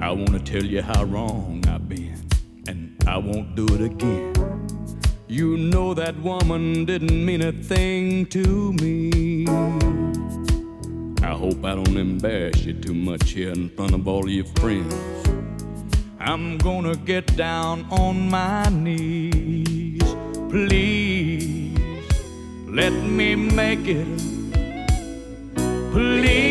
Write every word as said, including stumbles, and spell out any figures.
I wanna tell you how wrong I've been, and I won't do it again. You know that woman didn't mean a thing to me. I hope I don't embarrass you too much here in front of all of your friends. I'm gonna get down on my knees. Please, let me make it. Please.